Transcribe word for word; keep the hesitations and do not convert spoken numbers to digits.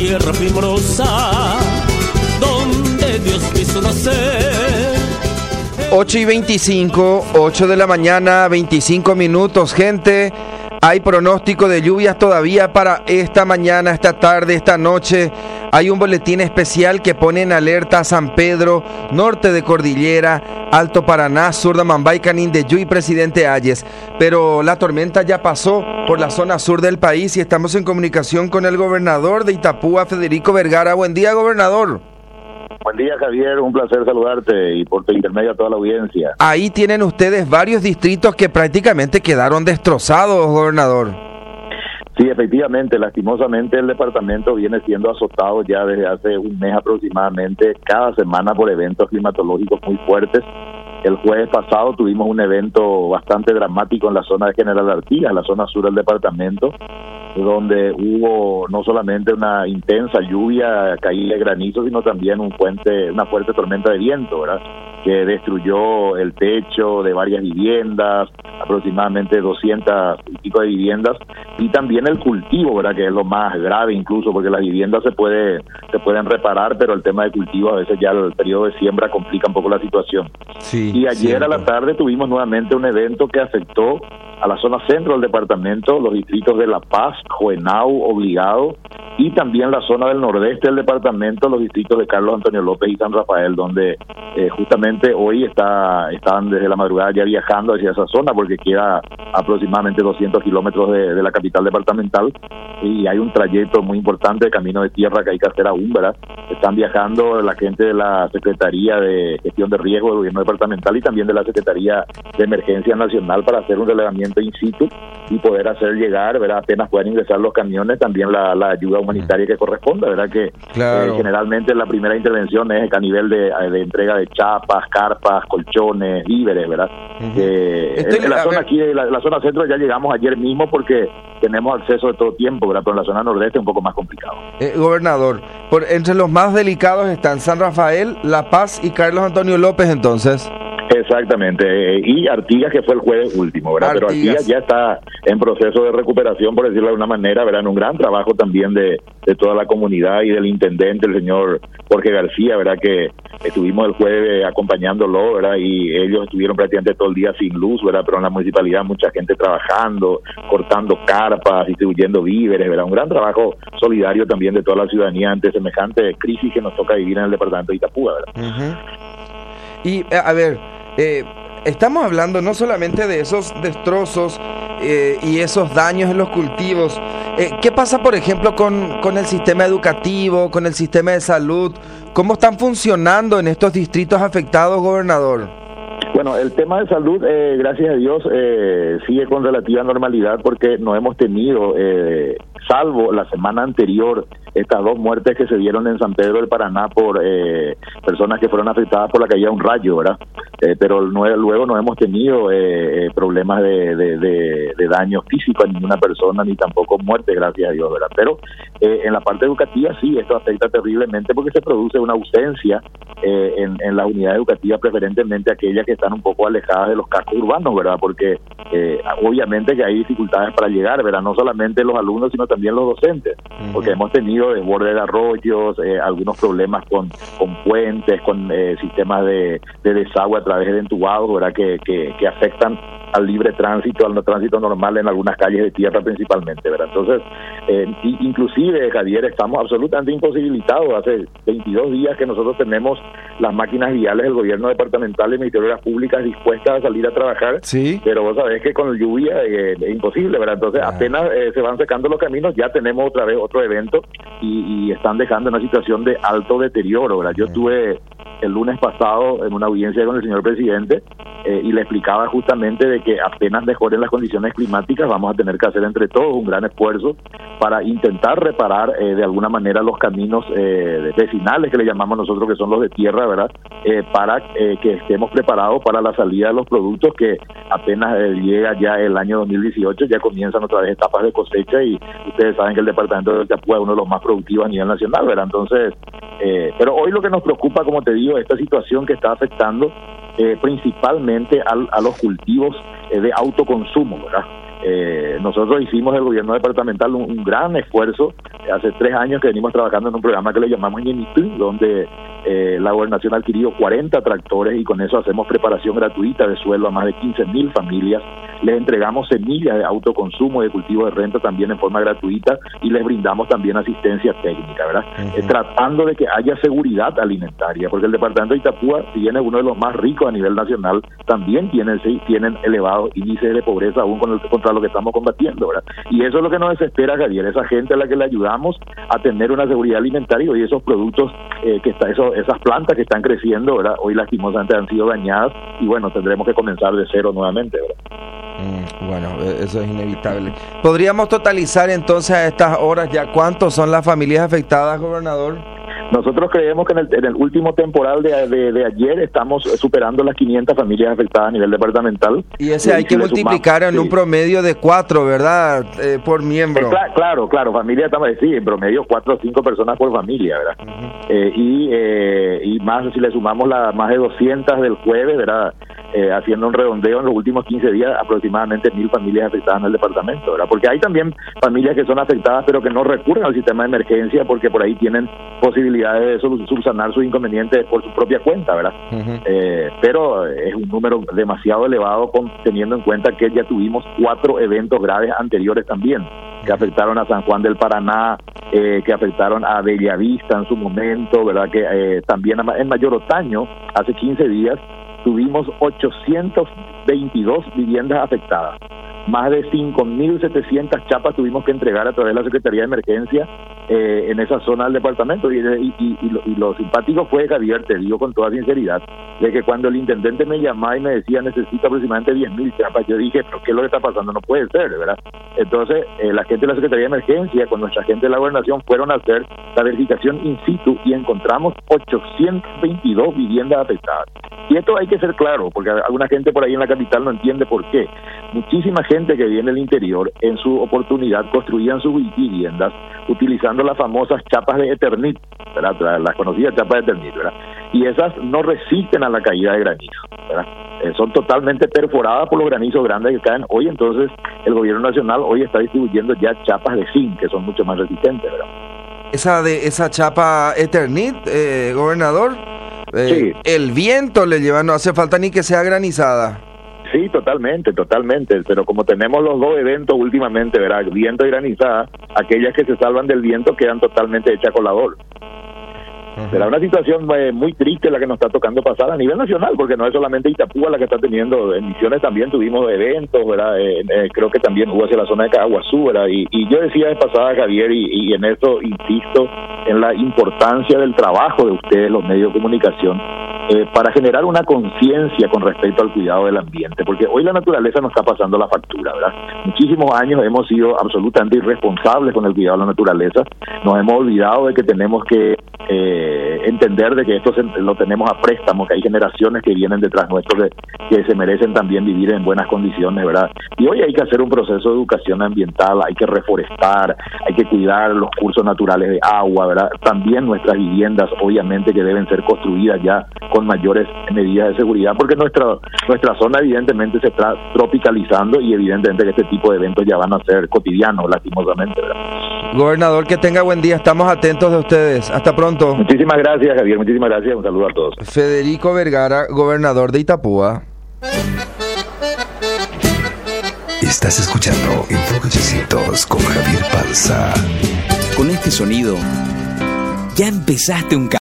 tierra primorosa, donde Dios quiso nacer. ocho y veinticinco, ocho de la mañana, veinticinco minutos, gente. Hay pronóstico de lluvias todavía para esta mañana, esta tarde, esta noche. Hay un boletín especial que pone en alerta a San Pedro, norte de Cordillera, Alto Paraná, sur de Mambay, Canindeyú y Presidente Hayes. Pero la tormenta ya pasó por la zona sur del país y estamos en comunicación con el gobernador de Itapúa, Federico Vergara. Buen día, gobernador. Buen día, Javier, un placer saludarte y por tu intermedio a toda la audiencia. Ahí tienen ustedes varios distritos que prácticamente quedaron destrozados, gobernador. Sí, efectivamente, lastimosamente el departamento viene siendo azotado ya desde hace un mes aproximadamente, cada semana por eventos climatológicos muy fuertes. El jueves pasado tuvimos un evento bastante dramático en la zona de General Artigas, la zona sur del departamento, donde hubo no solamente una intensa lluvia, caída de granizo, sino también un fuerte, una fuerte tormenta de viento, ¿verdad?, que destruyó el techo de varias viviendas, aproximadamente doscientas y pico de viviendas, y también el cultivo, ¿verdad?, que es lo más grave incluso, porque las viviendas se puede se pueden reparar, pero el tema de cultivo a veces ya el periodo de siembra complica un poco la situación. Sí, y ayer cierto. a la tarde tuvimos nuevamente un evento que afectó a la zona centro del departamento, los distritos de La Paz, Juenau, Obligado, y también la zona del nordeste del departamento, los distritos de Carlos Antonio López y San Rafael, donde eh, justamente hoy está están desde la madrugada ya viajando hacia esa zona, porque queda aproximadamente doscientos kilómetros de, de la capital departamental, y hay un trayecto muy importante de camino de tierra que hay que hacer aún, ¿verdad? Están viajando la gente de la Secretaría de Gestión de Riesgo del Gobierno Departamental y también de la Secretaría de Emergencia Nacional para hacer un relevamiento in situ y poder hacer llegar, ¿verdad?, apenas puedan ingresar los camiones, también la, la ayuda humanitaria que corresponda, ¿verdad?, que Claro. eh, generalmente la primera intervención es a nivel de, de entrega de chapas, carpas, colchones, víveres, ¿verdad? Uh-huh. Eh, Estoy- en la a zona ver. aquí, la, la zona centro ya llegamos ayer mismo porque tenemos acceso de todo tiempo, ¿verdad?, pero en la zona nordeste es un poco más complicado. Eh, gobernador, por, entre los más delicados están San Rafael, La Paz y Carlos Antonio López, entonces. Exactamente, eh, y Artigas, que fue el jueves último, ¿verdad? Pero Artigas. Artigas ya está en proceso de recuperación, por decirlo de alguna manera, ¿verdad? En un gran trabajo también de, de toda la comunidad y del intendente, el señor Jorge García, ¿verdad?, que estuvimos el jueves acompañándolo, ¿verdad?, y ellos estuvieron prácticamente todo el día sin luz, ¿verdad?, pero en la municipalidad mucha gente trabajando, cortando carpas, distribuyendo víveres, ¿verdad?, un gran trabajo solidario también de toda la ciudadanía ante semejante crisis que nos toca vivir en el departamento de Itapúa, ¿verdad? Uh-huh. Y, eh, a ver, eh, estamos hablando no solamente de esos destrozos eh, y esos daños en los cultivos. Eh, ¿Qué pasa, por ejemplo, con, con el sistema educativo, con el sistema de salud? ¿Cómo están funcionando en estos distritos afectados, gobernador? Bueno, el tema de salud, eh, gracias a Dios, eh, sigue con relativa normalidad porque no hemos tenido, eh, salvo la semana anterior, estas dos muertes que se dieron en San Pedro del Paraná por eh, personas que fueron afectadas por la caída de un rayo, ¿verdad? Eh, pero no, luego no hemos tenido eh, problemas de, de, de, de daño físico a ninguna persona, ni tampoco muerte, gracias a Dios, ¿verdad? Pero eh, en la parte educativa sí, esto afecta terriblemente porque se produce una ausencia eh, en, en las unidades educativas, preferentemente aquellas que están un poco alejadas de los cascos urbanos, ¿verdad? Porque eh, obviamente que hay dificultades para llegar, ¿verdad? No solamente los alumnos, sino también los docentes, porque hemos tenido desborde de arroyos, eh, algunos problemas con, con puentes, con eh, sistemas de, de desagüe a través de entubados, ¿verdad?, que, que, que afectan al libre tránsito, al no tránsito normal en algunas calles de tierra principalmente, ¿verdad? Entonces, eh, inclusive, Javier, estamos absolutamente imposibilitados. Hace veintidós días que nosotros tenemos las máquinas viales del gobierno departamental y Ministerio de Obras Públicas dispuestas a salir a trabajar, Sí. pero vos sabés que con lluvia eh, es imposible, ¿verdad? Entonces, Ah. apenas eh, se van secando los caminos, ya tenemos otra vez otro evento y, y están dejando una situación de alto deterioro, ¿verdad? Yo estuve el lunes pasado en una audiencia con el señor presidente eh, y le explicaba justamente de que apenas mejoren las condiciones climáticas vamos a tener que hacer entre todos un gran esfuerzo para intentar reparar eh, de alguna manera los caminos eh, vecinales que le llamamos nosotros, que son los de tierra, ¿verdad? Eh, para eh, que estemos preparados para la salida de los productos que apenas eh, llega ya el año dos mil dieciocho, ya comienzan otra vez etapas de cosecha y ustedes saben que el departamento de Itapúa es uno de los más productivos a nivel nacional, ¿verdad? Entonces, eh, pero hoy lo que nos preocupa, como te digo, esta situación que está afectando eh, principalmente al, a los cultivos eh, de autoconsumo, ¿verdad? Eh, nosotros hicimos el gobierno departamental un, un gran esfuerzo. Hace tres años que venimos trabajando en un programa que le llamamos Ñenitú, donde eh, la gobernación ha adquirido cuarenta tractores y con eso hacemos preparación gratuita de suelo a más de quince mil familias. Les entregamos semillas de autoconsumo, de cultivo de renta también en forma gratuita y les brindamos también asistencia técnica, ¿verdad? Uh-huh. Eh, tratando de que haya seguridad alimentaria, porque el departamento de Itapúa, si bien es uno de los más ricos a nivel nacional, también tienen, sí, tienen elevados índices de pobreza aún con el, contra lo que estamos combatiendo, ¿verdad? Y eso es lo que nos desespera, Javier, esa gente a la que le ayudamos a tener una seguridad alimentaria y esos productos, eh, que está, eso, esas plantas que están creciendo, ¿verdad? Hoy lastimosamente han sido dañadas y bueno, tendremos que comenzar de cero nuevamente, ¿verdad? Mm, bueno, eso es inevitable. ¿Podríamos totalizar entonces a estas horas ya cuántos son las familias afectadas, gobernador? Nosotros creemos que en el, en el último temporal de, de, de ayer estamos superando las quinientas familias afectadas a nivel departamental. Y ese y hay si que multiplicar sumamos, en sí. un promedio de cuatro, ¿verdad? Eh, por miembro. Eh, cl- claro, claro, familia, estamos sí, en promedio cuatro o cinco personas por familia, ¿verdad? Uh-huh. Eh, y eh, y más, si le sumamos la, más de doscientas del jueves, ¿verdad? Eh, haciendo un redondeo en los últimos quince días, aproximadamente mil familias afectadas en el departamento, ¿verdad? Porque hay también familias que son afectadas, pero que no recurren al sistema de emergencia porque por ahí tienen posibilidades de subsanar sus inconvenientes por su propia cuenta, ¿verdad? Uh-huh. Eh, pero es un número demasiado elevado con, teniendo en cuenta que ya tuvimos cuatro eventos graves anteriores también, que afectaron a San Juan del Paraná, eh, que afectaron a Bellavista en su momento, ¿verdad? Que eh, también en Mayor Otaño, hace quince días, tuvimos ochocientas veintidós viviendas afectadas. Más de cinco mil setecientas chapas tuvimos que entregar a través de la Secretaría de Emergencia eh, en esa zona del departamento. Y, y, y, y, lo, y lo simpático fue, Javier, te digo con toda sinceridad, de que cuando el intendente me llamaba y me decía necesito aproximadamente diez mil chapas, yo dije, pero ¿qué es lo que está pasando? No puede ser, ¿verdad? Entonces, eh, la gente de la Secretaría de Emergencia, con nuestra gente de la Gobernación, fueron a hacer la verificación in situ y encontramos ochocientas veintidós viviendas afectadas. Y esto hay que ser claro, porque alguna gente por ahí en la capital no entiende por qué. Muchísima gente que viene del interior, en su oportunidad, construían sus viviendas utilizando las famosas chapas de Eternit, ¿verdad? Las conocidas chapas de Eternit, ¿verdad? Y esas no resisten a la caída de granizo, ¿verdad? Eh, son totalmente perforadas por los granizos grandes que caen hoy. Entonces el gobierno nacional hoy está distribuyendo ya chapas de zinc, que son mucho más resistentes, ¿verdad? Esa de esa chapa Eternit, eh, gobernador, eh, sí. El viento le lleva, no hace falta ni que sea granizada. Sí, totalmente, totalmente, pero como tenemos los dos eventos últimamente, ¿verdad? Viento y granizada, aquellas que se salvan del viento quedan totalmente hechas colador. Uh-huh. Será una situación eh, muy triste la que nos está tocando pasar a nivel nacional, porque no es solamente Itapúa la que está teniendo, en Misiones también tuvimos eventos, ¿verdad? Eh, eh, creo que también hubo hacia la zona de Caguazú, ¿verdad? Y, y yo decía de pasada, Javier, y, y en eso insisto, en la importancia del trabajo de ustedes, los medios de comunicación, Eh, para generar una conciencia con respecto al cuidado del ambiente, porque hoy la naturaleza nos está pasando la factura, ¿verdad? Muchísimos años hemos sido absolutamente irresponsables con el cuidado de la naturaleza, nos hemos olvidado de que tenemos que eh, entender de que esto se, lo tenemos a préstamo, que hay generaciones que vienen detrás nuestro que, que se merecen también vivir en buenas condiciones, ¿verdad? Y hoy hay que hacer un proceso de educación ambiental, hay que reforestar, hay que cuidar los cursos naturales de agua, ¿verdad? También nuestras viviendas, obviamente, que deben ser construidas ya con mayores medidas de seguridad, porque nuestra nuestra zona evidentemente se está tropicalizando y evidentemente que este tipo de eventos ya van a ser cotidianos, lastimosamente, ¿verdad? Gobernador, que tenga buen día, estamos atentos de ustedes. Hasta pronto. Muchísimas gracias, Javier, muchísimas gracias, un saludo a todos. Federico Vergara, gobernador de Itapúa. Estás escuchando Enfoque ochocientos con Javier Panza. Con este sonido ya empezaste un